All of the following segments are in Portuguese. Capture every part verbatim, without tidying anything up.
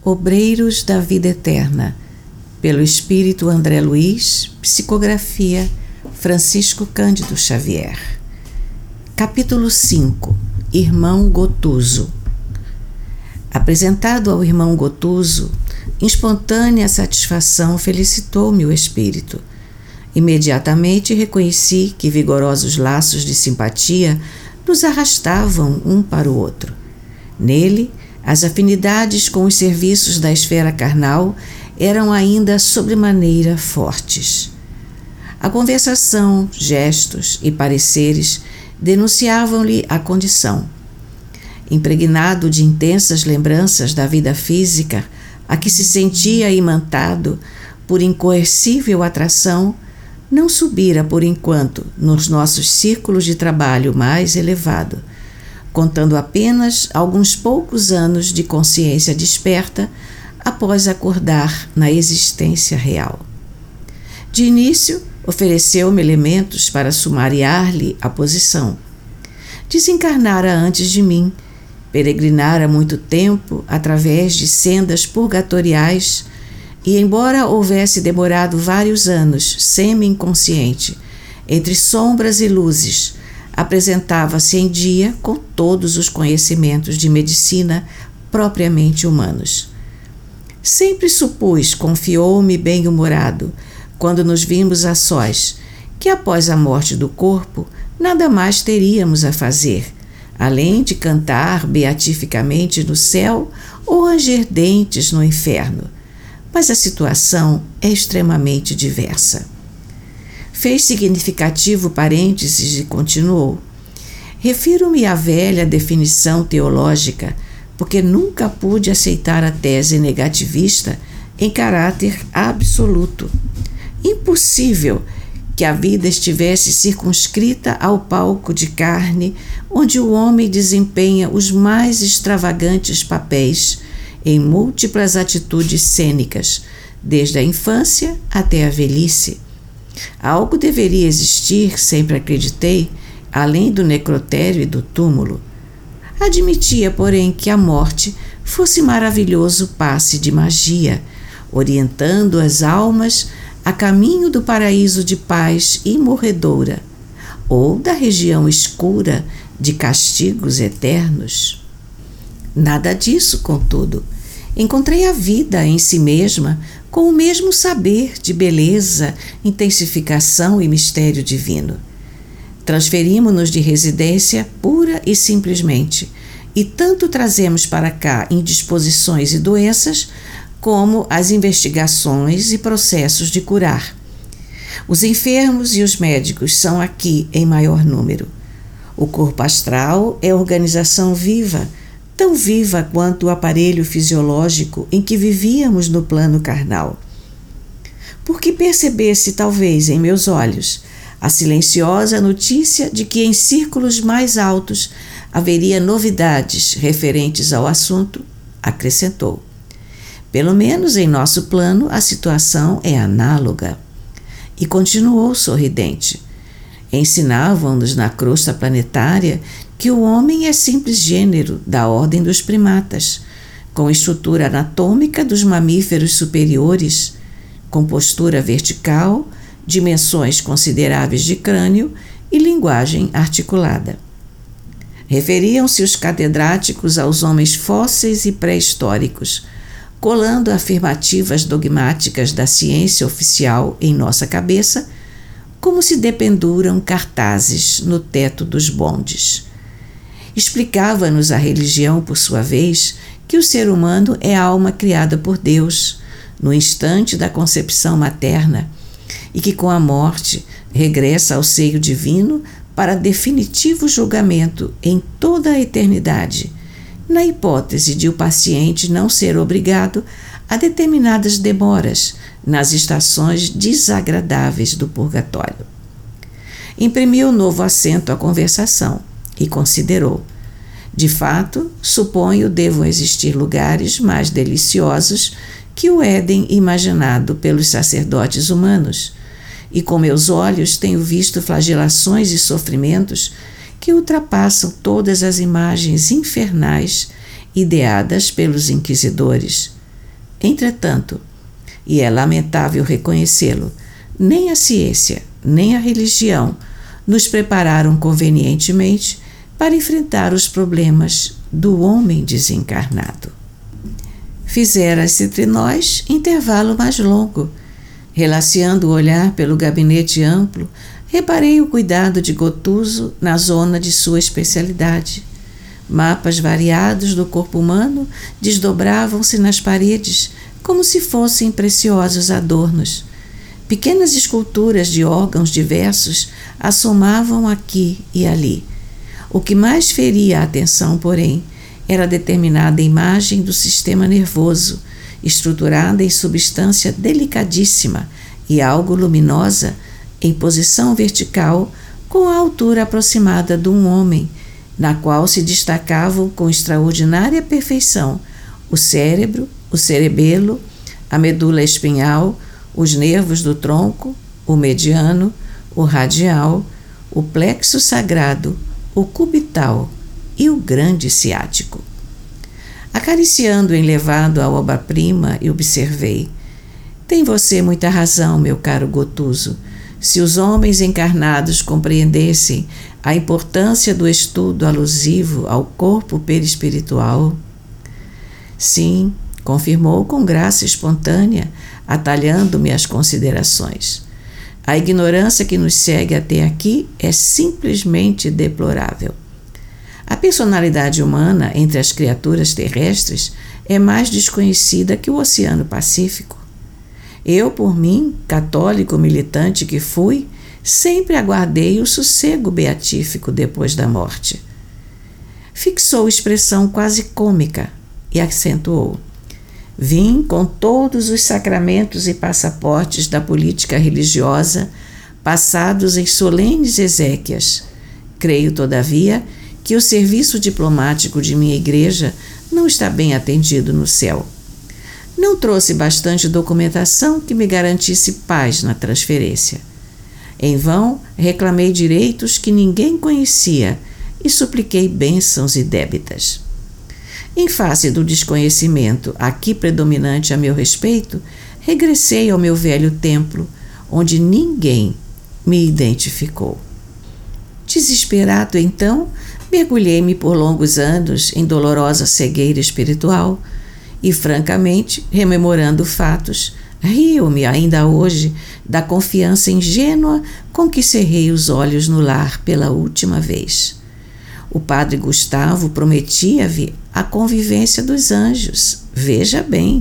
Obreiros da Vida Eterna, pelo Espírito André Luiz, psicografia Francisco Cândido Xavier. Capítulo cinco. Irmão Gotuso. Apresentado ao irmão Gotuso, em espontânea satisfação felicitou-me o espírito. Imediatamente reconheci que vigorosos laços de simpatia nos arrastavam um para o outro. Nele, as afinidades com os serviços da esfera carnal eram ainda sobremaneira fortes. A conversação, gestos e pareceres denunciavam-lhe a condição. Impregnado de intensas lembranças da vida física, a que se sentia imantado por incoercível atração, não subira por enquanto nos nossos círculos de trabalho mais elevado, contando apenas alguns poucos anos de consciência desperta após acordar na existência real. De início, ofereceu-me elementos para sumariar-lhe a posição. Desencarnara antes de mim, peregrinara muito tempo através de sendas purgatoriais e, embora houvesse demorado vários anos semi-inconsciente, entre sombras e luzes, apresentava-se em dia com todos os conhecimentos de medicina propriamente humanos. Sempre supus, confiou-me bem-humorado, quando nos vimos a sós, que após a morte do corpo nada mais teríamos a fazer, além de cantar beatificamente no céu ou ranger dentes no inferno. Mas a situação é extremamente diversa. Fez significativo parênteses e continuou. Refiro-me à velha definição teológica, porque nunca pude aceitar a tese negativista em caráter absoluto. Impossível que a vida estivesse circunscrita ao palco de carne, onde o homem desempenha os mais extravagantes papéis em múltiplas atitudes cênicas, desde a infância até a velhice. Algo deveria existir, sempre acreditei, além do necrotério e do túmulo. Admitia, porém, que a morte fosse maravilhoso passe de magia, orientando as almas a caminho do paraíso de paz imorredoura, ou da região escura de castigos eternos. Nada disso, contudo. Encontrei a vida em si mesma com o mesmo saber de beleza, intensificação e mistério divino. Transferimos-nos de residência pura e simplesmente, e tanto trazemos para cá indisposições e doenças, como as investigações e processos de curar. Os enfermos e os médicos são aqui em maior número. O corpo astral é organização viva, tão viva quanto o aparelho fisiológico em que vivíamos no plano carnal. Porque percebesse, talvez, em meus olhos, a silenciosa notícia de que em círculos mais altos haveria novidades referentes ao assunto, acrescentou. Pelo menos em nosso plano a situação é análoga. E continuou sorridente. Ensinavam-nos na crosta planetária que o homem é simples gênero da ordem dos primatas, com estrutura anatômica dos mamíferos superiores, com postura vertical, dimensões consideráveis de crânio e linguagem articulada. Referiam-se os catedráticos aos homens fósseis e pré-históricos, colando afirmativas dogmáticas da ciência oficial em nossa cabeça, como se dependuram cartazes no teto dos bondes. Explicava-nos a religião, por sua vez, que o ser humano é a alma criada por Deus, no instante da concepção materna, e que com a morte regressa ao seio divino para definitivo julgamento em toda a eternidade, na hipótese de o paciente não ser obrigado a determinadas demoras nas estações desagradáveis do purgatório. Imprimiu novo acento à conversação e considerou. De fato, suponho devam existir lugares mais deliciosos que o Éden imaginado pelos sacerdotes humanos, e com meus olhos tenho visto flagelações e sofrimentos que ultrapassam todas as imagens infernais ideadas pelos inquisidores. Entretanto, e é lamentável reconhecê-lo, nem a ciência, nem a religião nos prepararam convenientemente para enfrentar os problemas do homem desencarnado. Fizera-se entre nós intervalo mais longo. Relaceando o olhar pelo gabinete amplo, reparei o cuidado de Gotuso na zona de sua especialidade. Mapas variados do corpo humano desdobravam-se nas paredes como se fossem preciosos adornos. Pequenas esculturas de órgãos diversos assomavam aqui e ali. O que mais feria a atenção, porém, era a determinada imagem do sistema nervoso, estruturada em substância delicadíssima e algo luminosa, em posição vertical, com a altura aproximada de um homem, na qual se destacavam com extraordinária perfeição o cérebro, o cerebelo, a medula espinhal, os nervos do tronco, o mediano, o radial, o plexo sagrado, o cubital e o grande ciático. Acariciando o enlevado à obra-prima, e observei: tem você muita razão, meu caro Gotuso. Se os homens encarnados compreendessem a importância do estudo alusivo ao corpo perispiritual. Sim, confirmou com graça espontânea, atalhando-me as considerações. A ignorância que nos segue até aqui é simplesmente deplorável. A personalidade humana entre as criaturas terrestres é mais desconhecida que o Oceano Pacífico. Eu, por mim, católico militante que fui, sempre aguardei o sossego beatífico depois da morte. Fixou expressão quase cômica e acentuou: vim com todos os sacramentos e passaportes da política religiosa passados em solenes exéquias. Creio, todavia, que o serviço diplomático de minha igreja não está bem atendido no céu. Não trouxe bastante documentação que me garantisse paz na transferência. Em vão, reclamei direitos que ninguém conhecia e supliquei bênçãos e débitas. Em face do desconhecimento aqui predominante a meu respeito, regressei ao meu velho templo, onde ninguém me identificou. Desesperado, então, mergulhei-me por longos anos em dolorosa cegueira espiritual e, francamente, rememorando fatos, rio-me ainda hoje da confiança ingênua com que cerrei os olhos no lar pela última vez. O padre Gustavo prometia-me a convivência dos anjos, veja bem,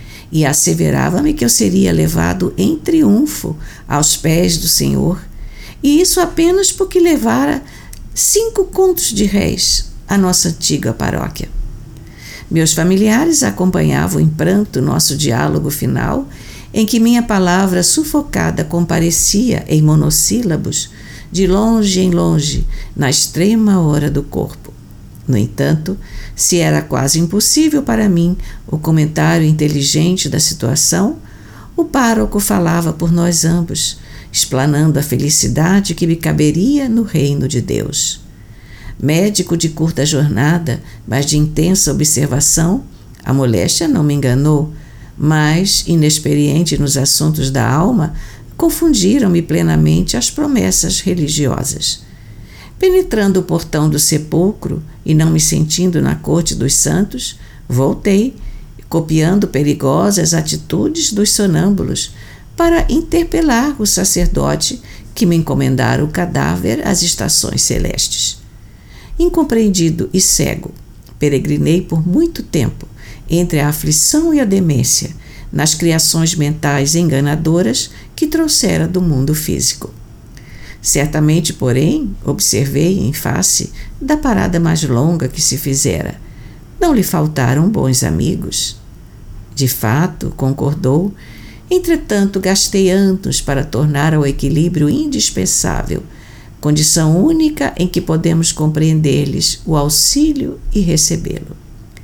e asseverava-me que eu seria levado em triunfo aos pés do Senhor, e isso apenas porque levara cinco contos de réis à nossa antiga paróquia. Meus familiares acompanhavam em pranto nosso diálogo final, em que minha palavra sufocada comparecia em monossílabos, de longe em longe, na extrema hora do corpo. No entanto, se era quase impossível para mim o comentário inteligente da situação, o pároco falava por nós ambos, explanando a felicidade que me caberia no reino de Deus. Médico de curta jornada, mas de intensa observação, a moléstia não me enganou, mas, inexperiente nos assuntos da alma, confundiram-me plenamente as promessas religiosas. Penetrando o portão do sepulcro e não me sentindo na corte dos santos, voltei, copiando perigosas atitudes dos sonâmbulos, para interpelar o sacerdote que me encomendara o cadáver às estações celestes. Incompreendido e cego, peregrinei por muito tempo entre a aflição e a demência, nas criações mentais enganadoras que trouxera do mundo físico. Certamente, porém, observei em face da parada mais longa que se fizera. Não lhe faltaram bons amigos. De fato, concordou, entretanto gastei anos para tornar ao equilíbrio indispensável, condição única em que podemos compreender-lhes o auxílio e recebê-lo.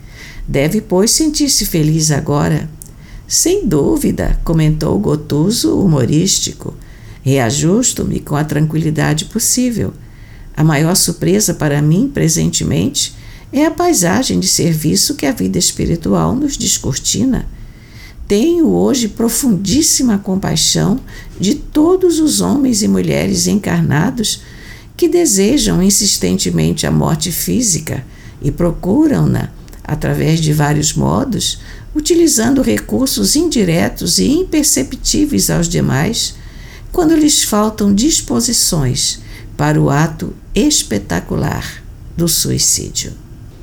Deve, pois, sentir-se feliz agora. Sem dúvida, comentou Gotuso humorístico. Reajusto-me com a tranquilidade possível. A maior surpresa para mim, presentemente, é a paisagem de serviço que a vida espiritual nos descortina. tenho hoje profundíssima compaixão de todos os homens e mulheres encarnados que desejam insistentemente a morte física e procuram-na através de vários modos, utilizando recursos indiretos e imperceptíveis aos demais, quando lhes faltam disposições para o ato espetacular do suicídio.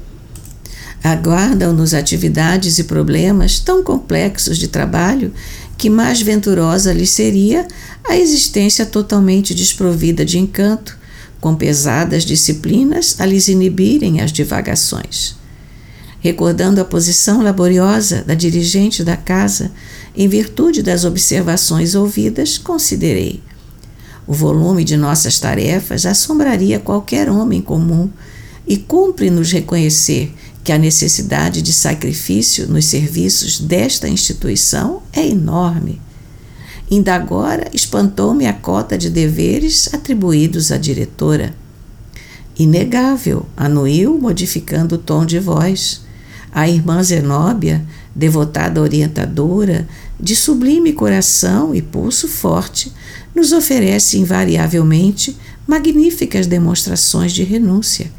Aguardam-nos atividades e problemas tão complexos de trabalho que mais venturosa lhes seria a existência totalmente desprovida de encanto, com pesadas disciplinas a lhes inibirem as divagações. Recordando a posição laboriosa da dirigente da casa, em virtude das observações ouvidas, considerei: o volume de nossas tarefas assombraria qualquer homem comum e cumpre-nos reconhecer que a necessidade de sacrifício nos serviços desta instituição é enorme. Ainda agora espantou-me a cota de deveres atribuídos à diretora. Inegável, anuiu, modificando o tom de voz. A irmã Zenóbia, devotada orientadora, de sublime coração e pulso forte, nos oferece invariavelmente magníficas demonstrações de renúncia.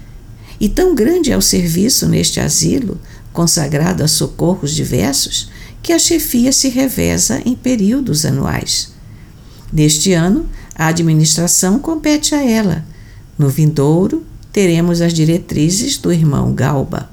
E tão grande é o serviço neste asilo, consagrado a socorros diversos, que a chefia se reveza em períodos anuais. Neste ano, a administração compete a ela. No vindouro, teremos as diretrizes do irmão Galba.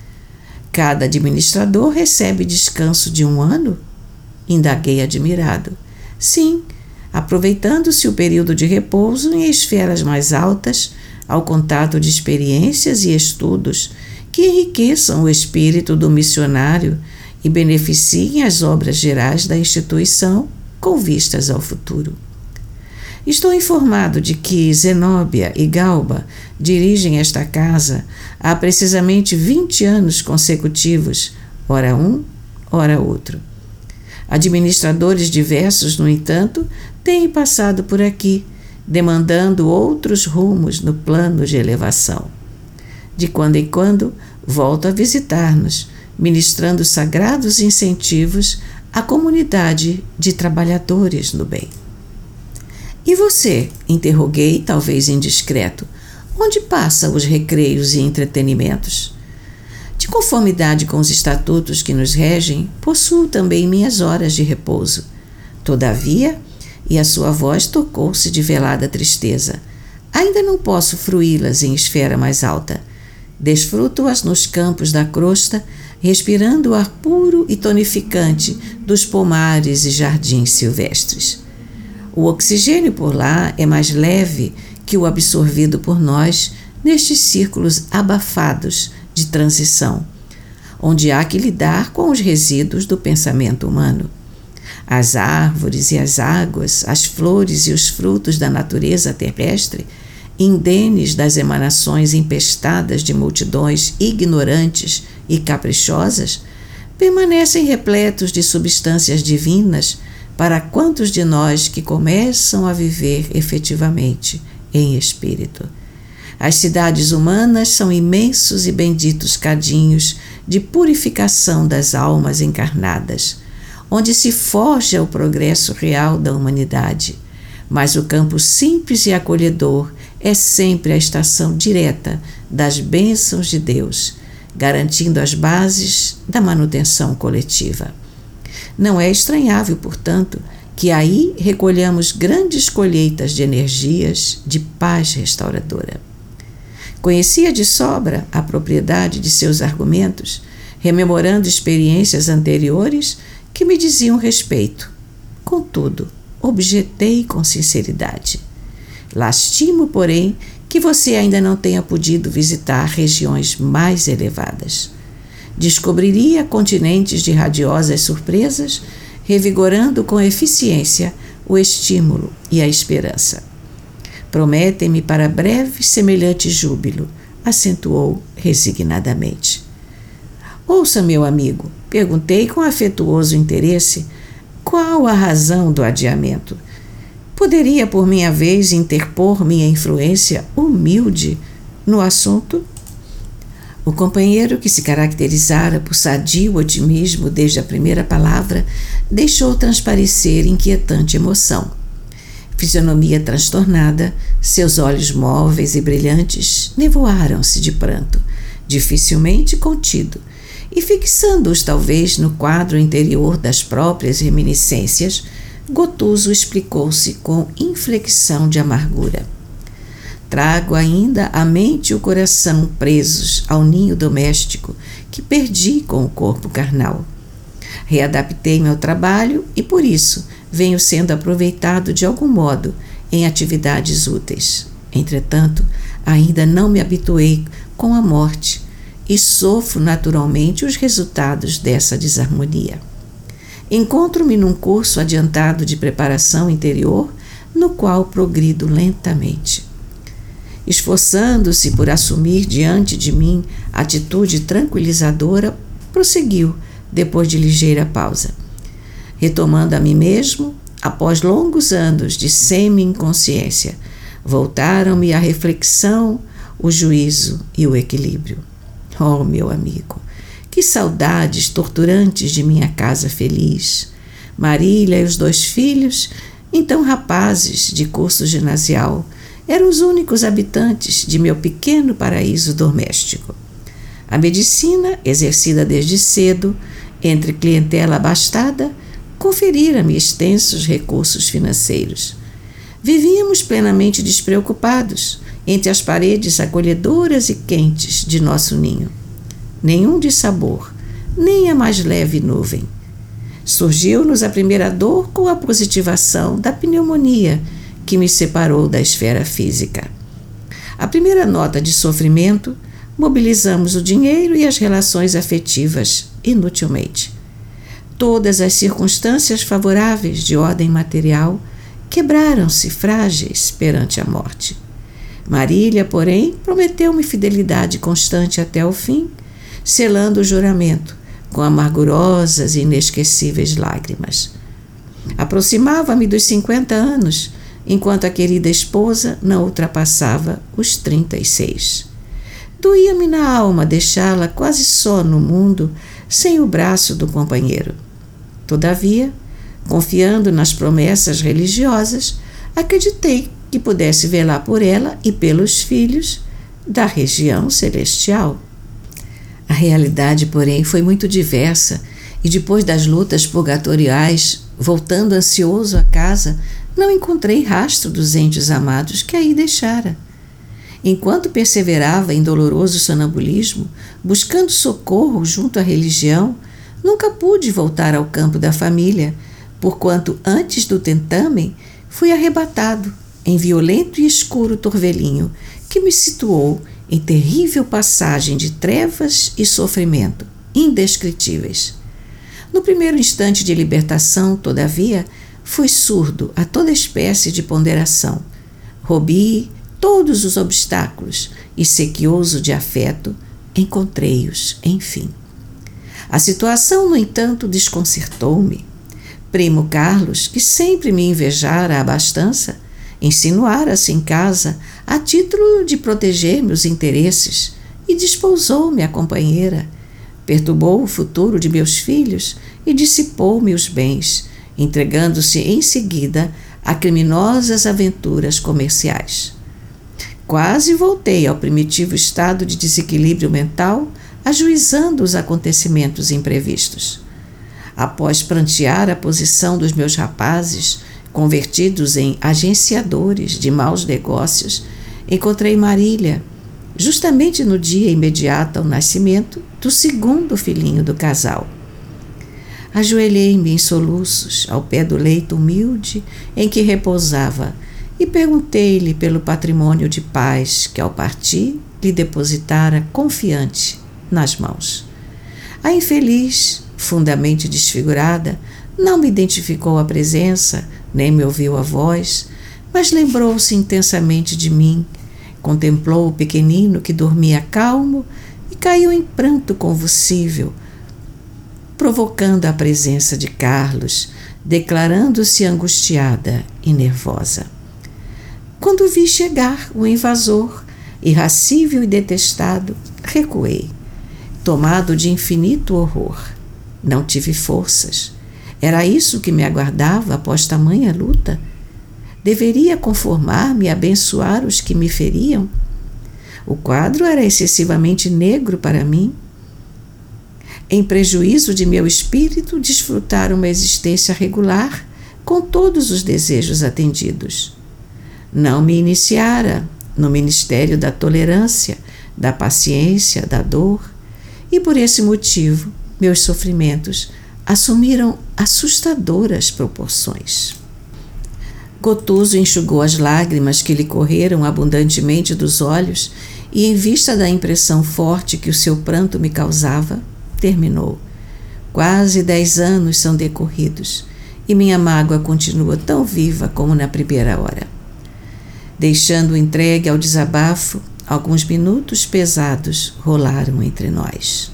Cada administrador recebe descanso de um ano? Indaguei admirado. Sim, aproveitando-se o período de repouso em esferas mais altas, ao contato de experiências e estudos que enriqueçam o espírito do missionário e beneficiem as obras gerais da instituição com vistas ao futuro. Estou informado de que Zenóbia e Galba dirigem esta casa há precisamente vinte anos consecutivos, ora um, ora outro. Administradores diversos, no entanto, têm passado por aqui, demandando outros rumos no plano de elevação. De quando em quando, volto a visitar-nos, ministrando sagrados incentivos à comunidade de trabalhadores no bem. E você? Interroguei, talvez indiscreto. Onde passa os recreios e entretenimentos? De conformidade com os estatutos que nos regem, possuo também minhas horas de repouso. Todavia, e a sua voz tocou-se de velada tristeza, ainda não posso fruí-las em esfera mais alta. Desfruto-as nos campos da crosta, respirando o ar puro e tonificante dos pomares e jardins silvestres. O oxigênio por lá é mais leve que o absorvido por nós nestes círculos abafados de transição, onde há que lidar com os resíduos do pensamento humano. As árvores e as águas, as flores e os frutos da natureza terrestre, indenes das emanações empestadas de multidões ignorantes e caprichosas, permanecem repletos de substâncias divinas para quantos de nós que começam a viver efetivamente em espírito. As cidades humanas são imensos e benditos cadinhos de purificação das almas encarnadas, onde se forja o progresso real da humanidade, mas o campo simples e acolhedor é sempre a estação direta das bênçãos de Deus, garantindo as bases da manutenção coletiva. Não é estranhável, portanto, que aí recolhamos grandes colheitas de energias de paz restauradora. Conhecia de sobra a propriedade de seus argumentos, rememorando experiências anteriores que me diziam respeito. Contudo, objetei com sinceridade. Lastimo, porém, que você ainda não tenha podido visitar regiões mais elevadas. Descobriria continentes de radiosas surpresas, revigorando com eficiência o estímulo e a esperança. Prometem-me para breve semelhante júbilo, acentuou resignadamente. Ouça, meu amigo, perguntei com afetuoso interesse, qual a razão do adiamento? Poderia, por minha vez, interpor minha influência humilde no assunto? O companheiro, que se caracterizara por sadio otimismo desde a primeira palavra, deixou transparecer inquietante emoção. Fisionomia transtornada, seus olhos móveis e brilhantes nevoaram-se de pranto, dificilmente contido, e fixando-os talvez no quadro interior das próprias reminiscências, Gotuso explicou-se com inflexão de amargura. Trago ainda a mente e o coração presos ao ninho doméstico que perdi com o corpo carnal. Readaptei-me ao trabalho e, por isso, venho sendo aproveitado de algum modo em atividades úteis. Entretanto, ainda não me habituei com a morte e sofro naturalmente os resultados dessa desarmonia. Encontro-me num curso adiantado de preparação interior, no qual progrido lentamente. Esforçando-se por assumir diante de mim atitude tranquilizadora, prosseguiu, depois de ligeira pausa. Retomando a mim mesmo, após longos anos de semi-inconsciência, voltaram-me a reflexão, o juízo e o equilíbrio. Oh, meu amigo, que saudades torturantes de minha casa feliz! Marília e os dois filhos, então rapazes de curso ginasial, eram os únicos habitantes de meu pequeno paraíso doméstico. A medicina, exercida desde cedo, entre clientela abastada, conferira-me extensos recursos financeiros. Vivíamos plenamente despreocupados entre as paredes acolhedoras e quentes de nosso ninho. Nenhum dissabor, nem a mais leve nuvem. Surgiu-nos a primeira dor com a positivação da pneumonia que me separou da esfera física. A primeira nota de sofrimento, mobilizamos o dinheiro e as relações afetivas inutilmente. Todas as circunstâncias favoráveis de ordem material quebraram-se frágeis perante a morte. Marília, porém, prometeu-me fidelidade constante até o fim, selando o juramento com amargurosas e inesquecíveis lágrimas. Aproximava-me dos cinquenta anos, enquanto a querida esposa não ultrapassava os trinta e seis. Doía-me na alma deixá-la quase só no mundo, sem o braço do companheiro. Todavia, confiando nas promessas religiosas, acreditei que pudesse velar por ela e pelos filhos da região celestial. A realidade, porém, foi muito diversa, e depois das lutas purgatoriais, voltando ansioso a casa, não encontrei rastro dos entes amados que aí deixara. Enquanto perseverava em doloroso sonambulismo, buscando socorro junto à religião, nunca pude voltar ao campo da família, porquanto antes do tentamen fui arrebatado em violento e escuro torvelinho que me situou em terrível passagem de trevas e sofrimento indescritíveis. No primeiro instante de libertação, todavia, fui surdo a toda espécie de ponderação. Robi todos os obstáculos e, sequioso de afeto, encontrei-os, enfim. A situação, no entanto, desconcertou-me. Primo Carlos, que sempre me invejara a abastança, insinuara-se em casa a título de proteger meus interesses e despousou-me a companheira. Perturbou o futuro de meus filhos e dissipou-me os bens, entregando-se em seguida a criminosas aventuras comerciais. Quase voltei ao primitivo estado de desequilíbrio mental, ajuizando os acontecimentos imprevistos. Após prantear a posição dos meus rapazes, convertidos em agenciadores de maus negócios, encontrei Marília, justamente no dia imediato ao nascimento do segundo filhinho do casal. Ajoelhei-me em soluços ao pé do leito humilde em que repousava e perguntei-lhe pelo patrimônio de paz que, ao partir, lhe depositara confiante nas mãos. A infeliz, fundamente desfigurada, não me identificou a presença, nem me ouviu a voz, mas lembrou-se intensamente de mim, contemplou o pequenino que dormia calmo e caiu em pranto convulsível, provocando a presença de Carlos, declarando-se angustiada e nervosa. Quando vi chegar o invasor, irracível e detestado, recuei, tomado de infinito horror. Não tive forças. Era isso que me aguardava após tamanha luta? Deveria conformar-me e abençoar os que me feriam? O quadro era excessivamente negro para mim. Em prejuízo de meu espírito, desfrutar uma existência regular, com todos os desejos atendidos. Não me iniciara no ministério da tolerância, da paciência, da dor, e por esse motivo, meus sofrimentos assumiram assustadoras proporções. Gotuso enxugou as lágrimas que lhe correram abundantemente dos olhos e, em vista da impressão forte que o seu pranto me causava, terminou. Quase dez anos são decorridos e minha mágoa continua tão viva como na primeira hora. Deixando-o entregue ao desabafo, alguns minutos pesados rolaram entre nós.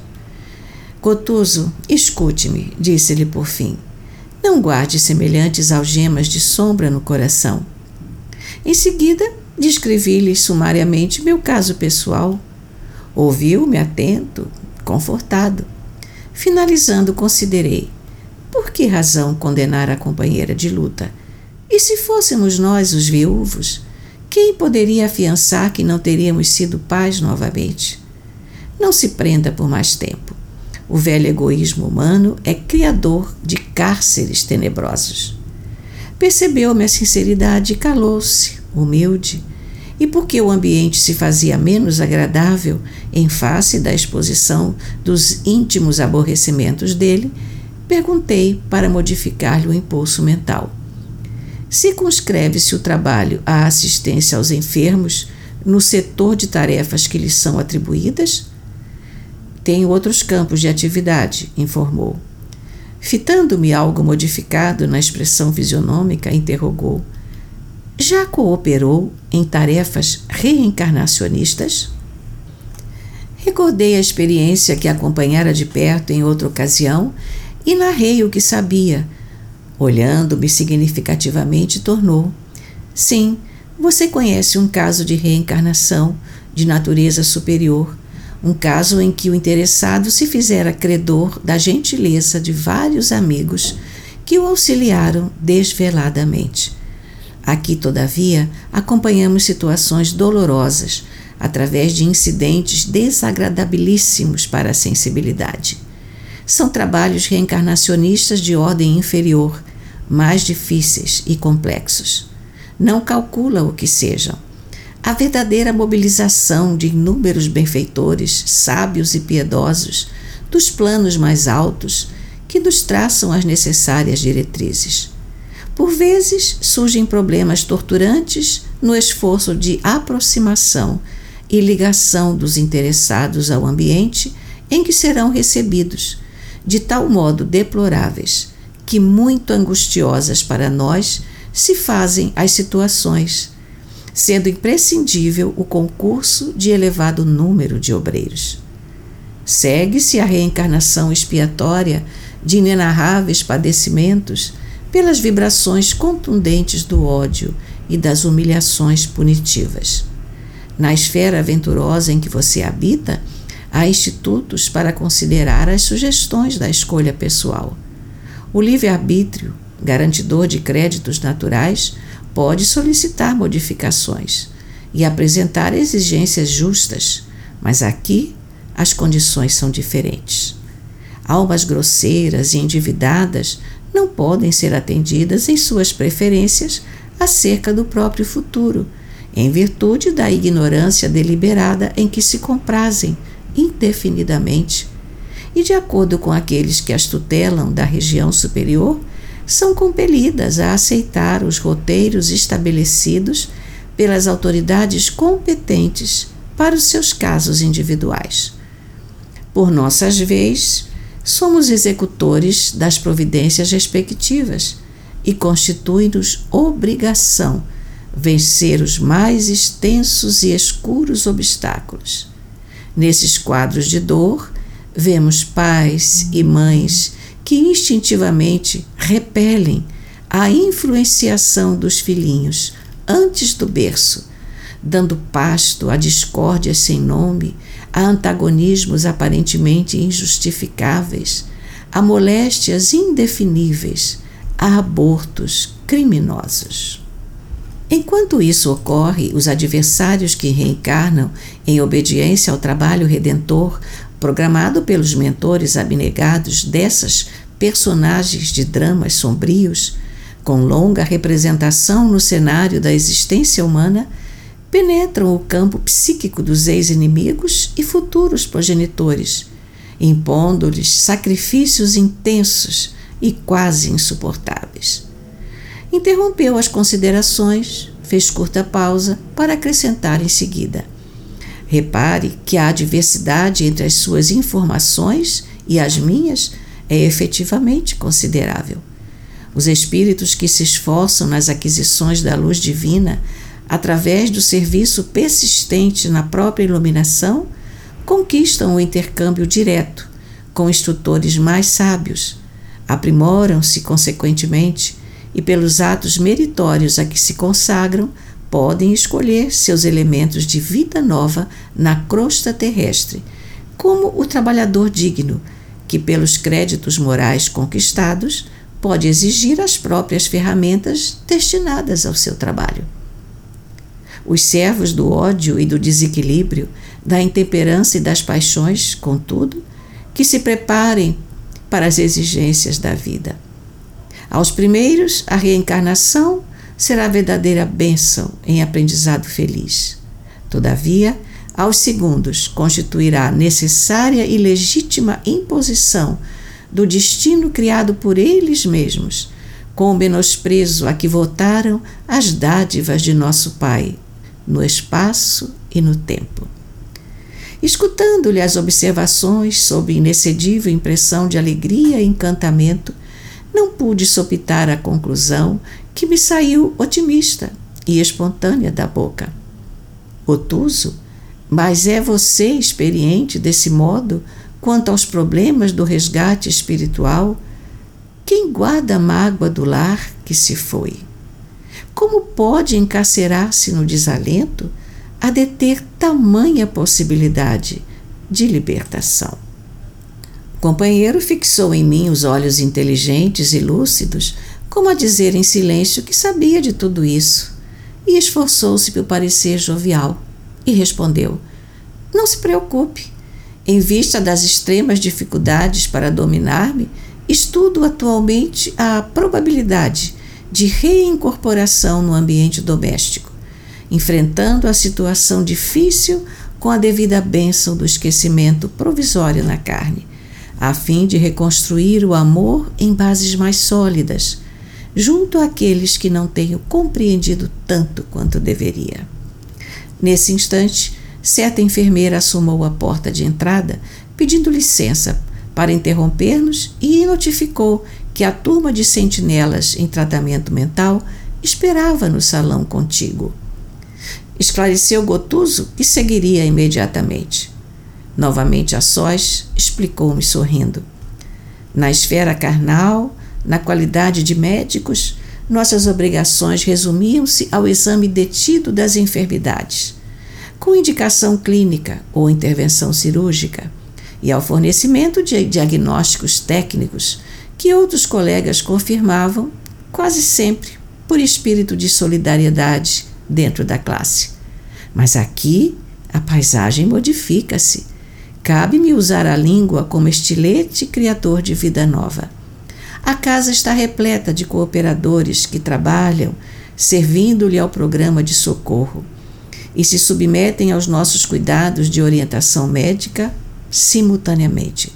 Gotuso, escute-me, disse-lhe por fim. Não guarde semelhantes algemas de sombra no coração. Em seguida, descrevi-lhe sumariamente meu caso pessoal. Ouviu-me atento, confortado. Finalizando, considerei. Por que razão condenar a companheira de luta? E se fôssemos nós os viúvos, quem poderia afiançar que não teríamos sido pais novamente? Não se prenda por mais tempo. O velho egoísmo humano é criador de cárceres tenebrosos. Percebeu minha sinceridade e calou-se, humilde, e porque o ambiente se fazia menos agradável em face da exposição dos íntimos aborrecimentos dele, perguntei para modificar-lhe o impulso mental. Circunscreve-se o trabalho à assistência aos enfermos no setor de tarefas que lhes são atribuídas? Tenho outros campos de atividade, informou. Fitando-me algo modificado na expressão fisionômica, interrogou. Já cooperou em tarefas reencarnacionistas? Recordei a experiência que acompanhara de perto em outra ocasião e narrei o que sabia. Olhando-me significativamente, tornou. Sim, você conhece um caso de reencarnação de natureza superior, um caso em que o interessado se fizera credor da gentileza de vários amigos que o auxiliaram desveladamente. Aqui, todavia, acompanhamos situações dolorosas através de incidentes desagradabilíssimos para a sensibilidade. São trabalhos reencarnacionistas de ordem inferior, mais difíceis e complexos. Não calcula o que sejam. A verdadeira mobilização de inúmeros benfeitores, sábios e piedosos, dos planos mais altos, que nos traçam as necessárias diretrizes. Por vezes, surgem problemas torturantes no esforço de aproximação e ligação dos interessados ao ambiente em que serão recebidos, de tal modo deploráveis que muito angustiosas para nós se fazem as situações, sendo imprescindível o concurso de elevado número de obreiros. Segue-se a reencarnação expiatória de inenarráveis padecimentos pelas vibrações contundentes do ódio e das humilhações punitivas. Na esfera aventurosa em que você habita, há institutos para considerar as sugestões da escolha pessoal. O livre-arbítrio, garantidor de créditos naturais, pode solicitar modificações e apresentar exigências justas, mas aqui as condições são diferentes. Almas grosseiras e endividadas não podem ser atendidas em suas preferências acerca do próprio futuro, em virtude da ignorância deliberada em que se comprazem indefinidamente, e de acordo com aqueles que as tutelam da região superior, são compelidas a aceitar os roteiros estabelecidos pelas autoridades competentes para os seus casos individuais. Por nossas vezes, somos executores das providências respectivas e constitui-nos obrigação vencer os mais extensos e escuros obstáculos. Nesses quadros de dor, vemos pais e mães que instintivamente repelem a influenciação dos filhinhos antes do berço, dando pasto a discórdias sem nome, a antagonismos aparentemente injustificáveis, a moléstias indefiníveis, a abortos criminosos. Enquanto isso ocorre, os adversários que reencarnam em obediência ao trabalho redentor programado pelos mentores abnegados dessas personagens de dramas sombrios, com longa representação no cenário da existência humana, penetram o campo psíquico dos ex-inimigos e futuros progenitores, impondo-lhes sacrifícios intensos e quase insuportáveis. Interrompeu as considerações, fez curta pausa para acrescentar em seguida: repare que a diversidade entre as suas informações e as minhas é efetivamente considerável. Os espíritos que se esforçam nas aquisições da luz divina, através do serviço persistente na própria iluminação, conquistam o intercâmbio direto com instrutores mais sábios, aprimoram-se consequentemente e, pelos atos meritórios a que se consagram, podem escolher seus elementos de vida nova na crosta terrestre, como o trabalhador digno, que, pelos créditos morais conquistados, pode exigir as próprias ferramentas destinadas ao seu trabalho. Os servos do ódio e do desequilíbrio, da intemperança e das paixões, contudo, que se preparem para as exigências da vida. Aos primeiros, a reencarnação será verdadeira bênção em aprendizado feliz. Todavia, aos segundos, constituirá necessária e legítima imposição do destino criado por eles mesmos, com o menosprezo a que votaram as dádivas de nosso Pai, no espaço e no tempo. Escutando-lhe as observações sob inexcedível impressão de alegria e encantamento, não pude sopitar a conclusão que me saiu otimista e espontânea da boca. Otuso, mas é você experiente desse modo quanto aos problemas do resgate espiritual? Quem guarda a mágoa do lar que se foi? Como pode encarcerar-se no desalento a deter tamanha possibilidade de libertação? O companheiro fixou em mim os olhos inteligentes e lúcidos, como a dizer em silêncio que sabia de tudo isso, e esforçou-se por parecer jovial, e respondeu: não se preocupe. Em vista das extremas dificuldades para dominar-me, estudo atualmente a probabilidade de reincorporação no ambiente doméstico, enfrentando a situação difícil com a devida bênção do esquecimento provisório na carne, a fim de reconstruir o amor em bases mais sólidas, junto àqueles que não tenho compreendido tanto quanto deveria. Nesse instante, certa enfermeira assomou a porta de entrada, pedindo licença para interromper-nos, e notificou que a turma de sentinelas em tratamento mental esperava no salão contíguo. Esclareceu Gotuso que seguiria imediatamente. Novamente a sós, explicou-me sorrindo: na esfera carnal, na qualidade de médicos, nossas obrigações resumiam-se ao exame detido das enfermidades, com indicação clínica ou intervenção cirúrgica, e ao fornecimento de diagnósticos técnicos que outros colegas confirmavam, quase sempre por espírito de solidariedade dentro da classe. Mas aqui a paisagem modifica-se. Cabe-me usar a língua como estilete criador de vida nova. A casa está repleta de cooperadores que trabalham servindo-lhe ao programa de socorro e se submetem aos nossos cuidados de orientação médica simultaneamente.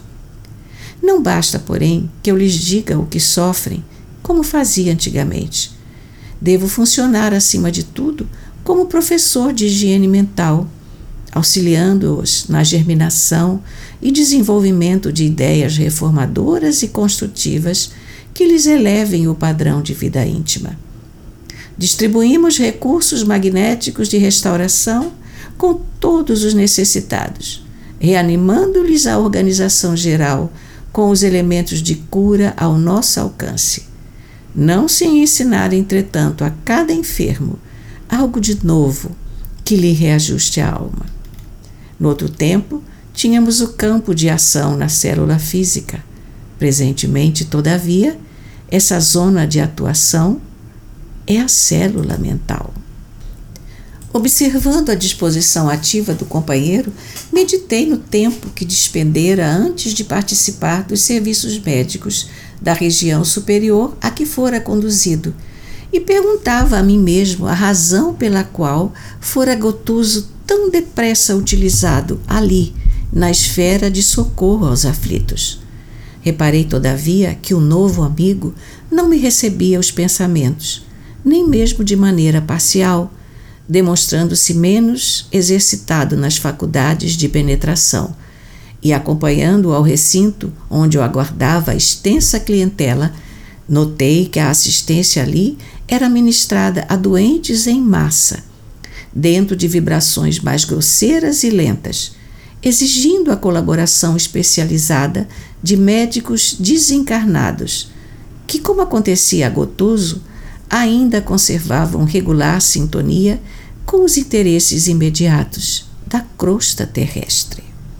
Não basta, porém, que eu lhes diga o que sofrem, como fazia antigamente. Devo funcionar, acima de tudo, como professor de higiene mental, auxiliando-os na germinação e desenvolvimento de ideias reformadoras e construtivas que lhes elevem o padrão de vida íntima. Distribuímos recursos magnéticos de restauração com todos os necessitados, reanimando-lhes a organização geral com os elementos de cura ao nosso alcance. Não se ensinar, entretanto, a cada enfermo algo de novo que lhe reajuste a alma. No outro tempo, tínhamos o campo de ação na célula física. Presentemente, todavia, essa zona de atuação é a célula mental. Observando a disposição ativa do companheiro, meditei no tempo que despendera antes de participar dos serviços médicos da região superior a que fora conduzido e perguntava a mim mesmo a razão pela qual fora Gotuso tão depressa utilizado ali, na esfera de socorro aos aflitos. Reparei, todavia, que o novo amigo não me recebia os pensamentos, nem mesmo de maneira parcial, demonstrando-se menos exercitado nas faculdades de penetração, e acompanhando-o ao recinto onde eu aguardava a extensa clientela, notei que a assistência ali era ministrada a doentes em massa, dentro de vibrações mais grosseiras e lentas, exigindo a colaboração especializada de médicos desencarnados, que, como acontecia a Gotuso, ainda conservavam regular sintonia com os interesses imediatos da crosta terrestre.